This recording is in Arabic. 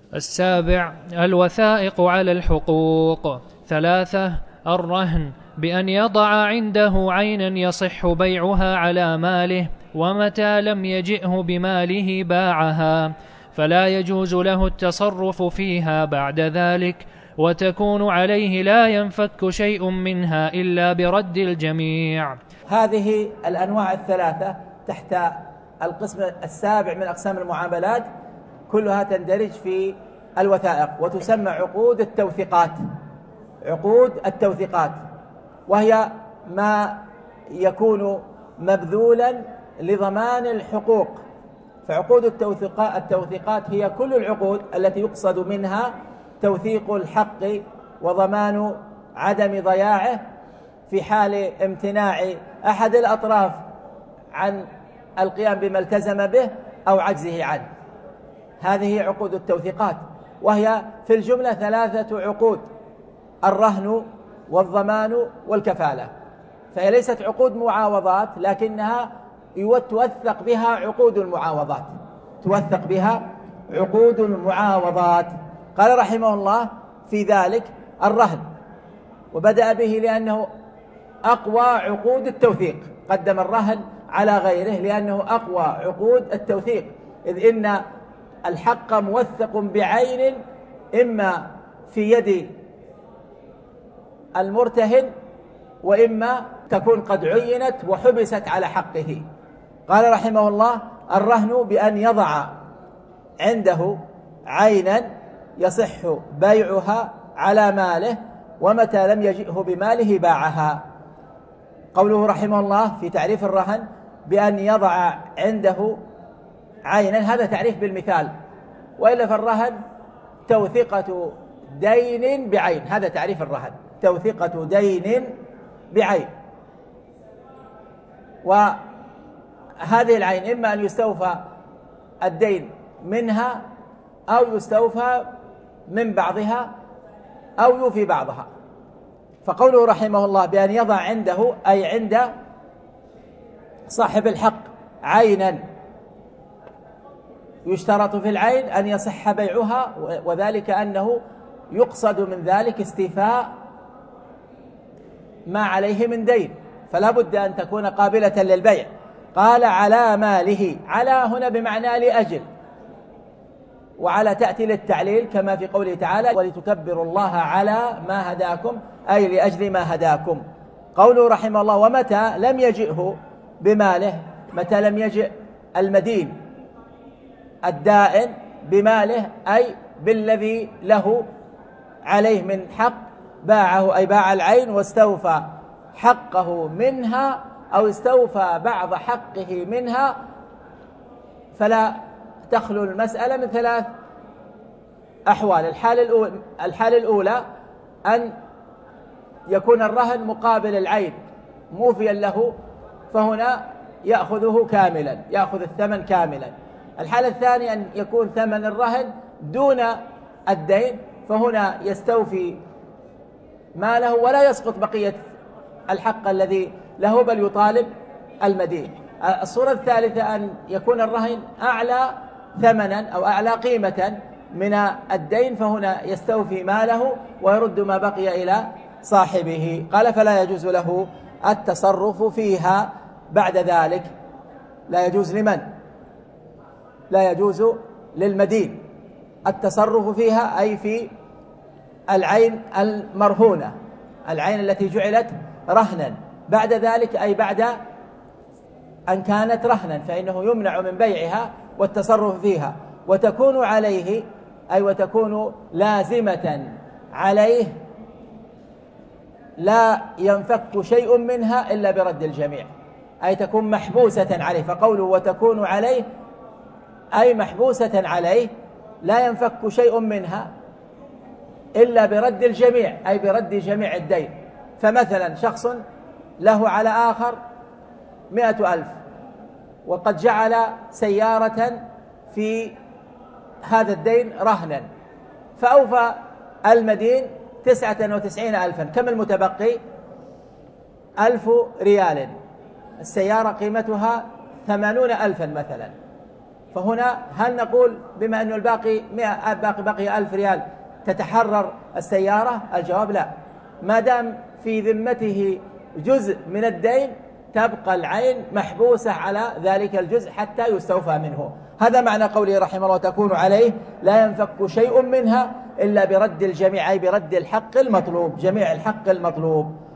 السابع الوثائق على الحقوق. 3 الرهن، بأن يضع عنده عينا يصح بيعها على ماله، ومتى لم يجئه بماله باعها، فلا يجوز له التصرف فيها بعد ذلك، وتكون عليه لا ينفك شيء منها إلا برد الجميع. هذه الأنواع الثلاثة تحت القسم السابع من أقسام المعاملات، كلها تندرج في الوثائق، وتسمى عقود التوثيقات. عقود التوثيقات وهي ما يكون مبذولا لضمان الحقوق. فعقود التوثيقات هي كل العقود التي يقصد منها توثيق الحق وضمان عدم ضياعه في حال امتناع أحد الأطراف عن القيام بما التزم به أو عجزه عنه. هذه عقود التوثيقات، وهي في الجملة 3 عقود: الرهن والضمان والكفالة. فهي ليست عقود معاوضات، لكنها توثق بها عقود المعاوضات، توثق بها عقود المعاوضات. قال رحمه الله في ذلك الرهن، وبدأ به لأنه أقوى عقود التوثيق، قدم الرهن على غيره لأنه أقوى عقود التوثيق، إذ إن الحق موثق بعين، إما في يد المرتهن، وإما تكون قد عينت وحبست على حقه. قال رحمه الله الرهن بأن يضع عنده عينا يصح بيعها على ماله، ومتى لم يجئه بماله باعها. قوله رحمه الله في تعريف الرهن بأن يضع عنده عينا، هذا تعريف بالمثال، وإلا فالرهن توثيقة دين بعين، هذا تعريف الرهن، توثيقة دين بعين. وهذه العين إما أن يستوفى الدين منها، أو يستوفى من بعضها، أو يوفي بعضها. فقوله رحمه الله بأن يضع عنده أي عند صاحب الحق عينا، يشترط في العين أن يصح بيعها، وذلك أنه يقصد من ذلك استيفاء ما عليه من دين، فلا بد أن تكون قابلة للبيع. قال على ماله، على هنا بمعنى لأجل، وعلى تأتي للتعليل كما في قوله تعالى ولتكبروا الله على ما هداكم، أي لأجل ما هداكم. قوله رحمه الله ومتى لم يجئه بماله، متى لم يجئ المدين الدائن بماله أي بالذي له عليه من حق، باعه أي باع العين واستوفى حقه منها، أو استوفى بعض حقه منها، فلا تخلو المسألة من 3 أحوال. الحالة الأولى أن يكون الرهن مقابل العين موفيا له، فهنا يأخذه كاملا، يأخذ الثمن كاملا. الحالة الثانية أن يكون ثمن الرهن دون الدين، فهنا يستوفي ماله ولا يسقط بقية الحق الذي له، بل يطالب المدين. الصورة الثالثة أن يكون الرهن أعلى ثمنا أو أعلى قيمة من الدين، فهنا يستوفي ماله ويرد ما بقي إلى صاحبه. قال فلا يجوز له التصرف فيها بعد ذلك. لا يجوز لمن؟ لا يجوز للمدين التصرف فيها، أي في العين المرهونة، العين التي جعلت رهنا بعد ذلك، أي بعد أن كانت رهنا، فإنه يمنع من بيعها والتصرف فيها، وتكون عليه أي وتكون لازمة عليه، لا ينفك شيء منها إلا برد الجميع، أي تكون محبوسة عليه. فقوله وتكون عليه أي محبوسة عليه، لا ينفك شيء منها إلا برد الجميع، أي برد جميع الدين. فمثلا شخص له على آخر 100,000، وقد جعل سيارة في هذا الدين رهنا، فأوفى المدين 99,000. كم المتبقي؟ 1,000 ريال. السيارة قيمتها 80,000 مثلا، فهنا هل نقول بما أنه الباقي 100 بقي 1000 ريال تتحرر السيارة؟ الجواب لا، ما دام في ذمته جزء من الدين تبقى العين محبوسة على ذلك الجزء حتى يستوفى منه. هذا معنى قوله رحمه الله تكون عليه لا ينفك شيء منها إلا برد الجميع، أي برد الحق المطلوب، جميع الحق المطلوب.